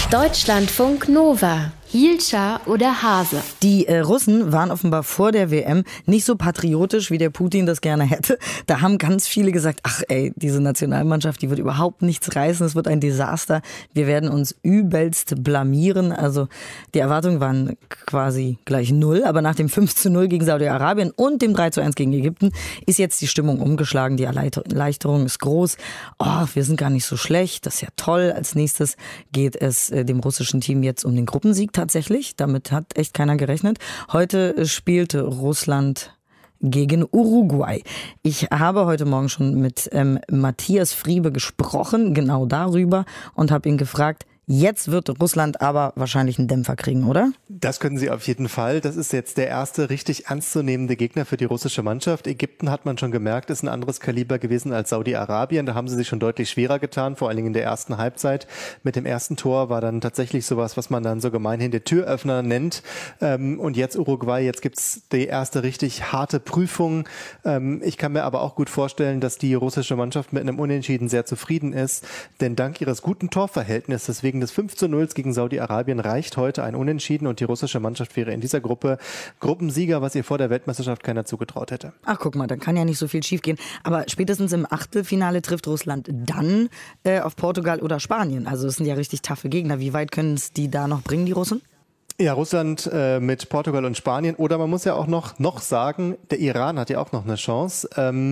Deutschlandfunk Nova. Hielscher oder Hase? Die Russen waren offenbar vor der WM nicht so patriotisch, wie der Putin das gerne hätte. Da haben ganz viele gesagt, ach ey, diese Nationalmannschaft, die wird überhaupt nichts reißen, es wird ein Desaster. Wir werden uns übelst blamieren. Also die Erwartungen waren quasi gleich 0, aber nach dem 5:0 gegen Saudi-Arabien und dem 3:1 gegen Ägypten ist jetzt die Stimmung umgeschlagen. Die Erleichterung ist groß. Oh, wir sind gar nicht so schlecht, das ist ja toll. Als nächstes geht es dem russischen Team jetzt um den Gruppensieg tatsächlich. Damit hat echt keiner gerechnet. Heute spielte Russland gegen Uruguay. Ich habe heute Morgen schon mit Matthias Friebe gesprochen, genau darüber, und habe ihn gefragt, jetzt wird Russland aber wahrscheinlich einen Dämpfer kriegen, oder? Das können sie auf jeden Fall. Das ist jetzt der erste richtig ernstzunehmende Gegner für die russische Mannschaft. Ägypten, hat man schon gemerkt, ist ein anderes Kaliber gewesen als Saudi-Arabien. Da haben sie sich schon deutlich schwerer getan, vor allen Dingen in der ersten Halbzeit. Mit dem ersten Tor war dann tatsächlich sowas, was man dann so gemeinhin den Türöffner nennt. Und jetzt Uruguay, jetzt gibt's die erste richtig harte Prüfung. Ich kann mir aber auch gut vorstellen, dass die russische Mannschaft mit einem Unentschieden sehr zufrieden ist. Denn dank ihres guten Torverhältnisses wegen des 5:0 gegen Saudi-Arabien reicht heute ein Unentschieden und die russische Mannschaft wäre in dieser Gruppe Gruppensieger, was ihr vor der Weltmeisterschaft keiner zugetraut hätte. Ach, guck mal, dann kann ja nicht so viel schief gehen. Aber spätestens im Achtelfinale trifft Russland dann auf Portugal oder Spanien. Also es sind ja richtig taffe Gegner. Wie weit können es die da noch bringen, die Russen? Ja, Russland mit Portugal und Spanien. Oder man muss ja auch noch sagen, der Iran hat ja auch noch eine Chance.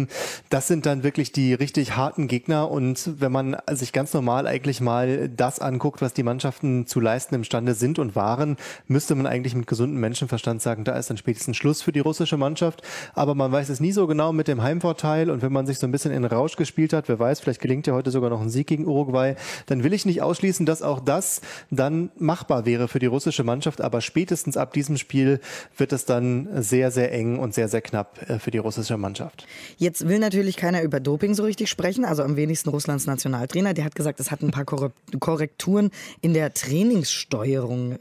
Das sind dann wirklich die richtig harten Gegner. Und wenn man sich ganz normal eigentlich mal das anguckt, was die Mannschaften zu leisten imstande sind und waren, müsste man eigentlich mit gesundem Menschenverstand sagen, da ist dann spätestens Schluss für die russische Mannschaft. Aber man weiß es nie so genau mit dem Heimvorteil. Und wenn man sich so ein bisschen in den Rausch gespielt hat, wer weiß, vielleicht gelingt ja heute sogar noch ein Sieg gegen Uruguay, dann will ich nicht ausschließen, dass auch das dann machbar wäre für die russische Mannschaft. Aber spätestens ab diesem Spiel wird es dann sehr, sehr eng und sehr, sehr knapp für die russische Mannschaft. Jetzt will natürlich keiner über Doping so richtig sprechen, also am wenigsten Russlands Nationaltrainer. Der hat gesagt, es hat ein paar Korrekturen in der Trainingssteuerung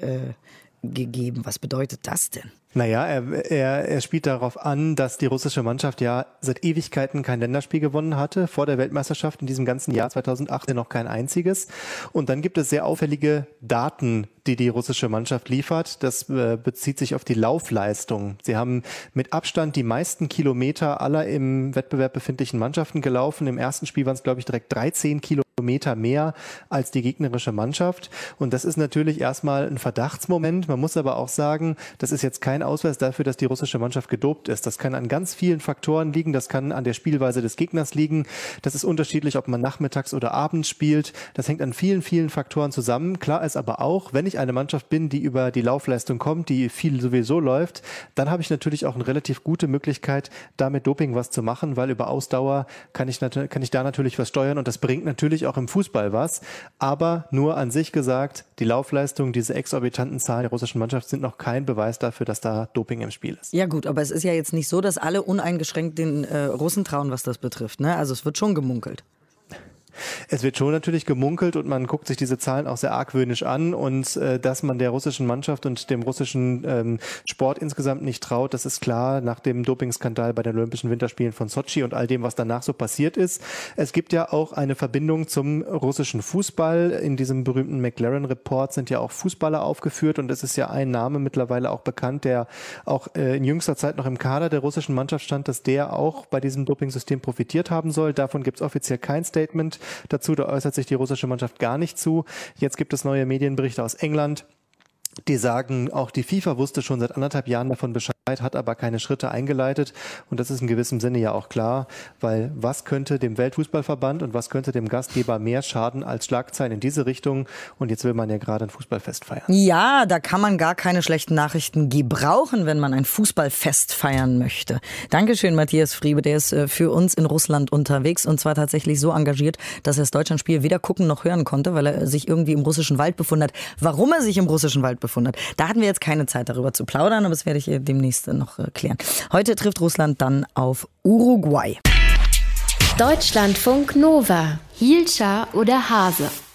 gegeben. Was bedeutet das denn? Naja, er spielt darauf an, dass die russische Mannschaft ja seit Ewigkeiten kein Länderspiel gewonnen hatte. Vor der Weltmeisterschaft in diesem ganzen Jahr 2018 noch kein einziges. Und dann gibt es sehr auffällige Daten, die russische Mannschaft liefert. Das bezieht sich auf die Laufleistung. Sie haben mit Abstand die meisten Kilometer aller im Wettbewerb befindlichen Mannschaften gelaufen. Im ersten Spiel waren es, glaube ich, direkt 13 Kilometer mehr als die gegnerische Mannschaft. Und das ist natürlich erstmal ein Verdachtsmoment. Man muss aber auch sagen, das ist jetzt kein Ausweis dafür, dass die russische Mannschaft gedopt ist. Das kann an ganz vielen Faktoren liegen. Das kann an der Spielweise des Gegners liegen. Das ist unterschiedlich, ob man nachmittags oder abends spielt. Das hängt an vielen, vielen Faktoren zusammen. Klar ist aber auch, wenn ich eine Mannschaft bin, die über die Laufleistung kommt, die viel sowieso läuft, dann habe ich natürlich auch eine relativ gute Möglichkeit, da mit Doping was zu machen, weil über Ausdauer kann ich da natürlich was steuern und das bringt natürlich auch im Fußball was. Aber nur an sich gesagt, die Laufleistung, diese exorbitanten Zahlen der russischen Mannschaft sind noch kein Beweis dafür, dass da Doping im Spiel ist. Ja gut, aber es ist ja jetzt nicht so, dass alle uneingeschränkt den Russen trauen, was das betrifft, ne? Also es wird schon gemunkelt. Es wird schon natürlich gemunkelt und man guckt sich diese Zahlen auch sehr argwöhnisch an und dass man der russischen Mannschaft und dem russischen Sport insgesamt nicht traut, das ist klar nach dem Dopingskandal bei den Olympischen Winterspielen von Sotschi und all dem, was danach so passiert ist. Es gibt ja auch eine Verbindung zum russischen Fußball. In diesem berühmten McLaren-Report sind ja auch Fußballer aufgeführt und es ist ja ein Name mittlerweile auch bekannt, der auch in jüngster Zeit noch im Kader der russischen Mannschaft stand, dass der auch bei diesem Dopingsystem profitiert haben soll. Davon gibt es offiziell kein Statement dazu, da äußert sich die russische Mannschaft gar nicht zu. Jetzt gibt es neue Medienberichte aus England, die sagen, auch die FIFA wusste schon seit 1,5 Jahren davon Bescheid, hat aber keine Schritte eingeleitet. Und das ist in gewissem Sinne ja auch klar, weil was könnte dem Weltfußballverband und was könnte dem Gastgeber mehr schaden als Schlagzeilen in diese Richtung? Und jetzt will man ja gerade ein Fußballfest feiern. Ja, da kann man gar keine schlechten Nachrichten gebrauchen, wenn man ein Fußballfest feiern möchte. Dankeschön, Matthias Friebe, der ist für uns in Russland unterwegs und zwar tatsächlich so engagiert, dass er das Deutschlandspiel weder gucken noch hören konnte, weil er sich irgendwie im russischen Wald befunden hat. Warum er sich im russischen Wald befunden hat, da hatten wir jetzt keine Zeit darüber zu plaudern, aber das werde ich demnächst noch klären. Heute trifft Russland dann auf Uruguay. Deutschlandfunk Nova. Hielscher oder Hase?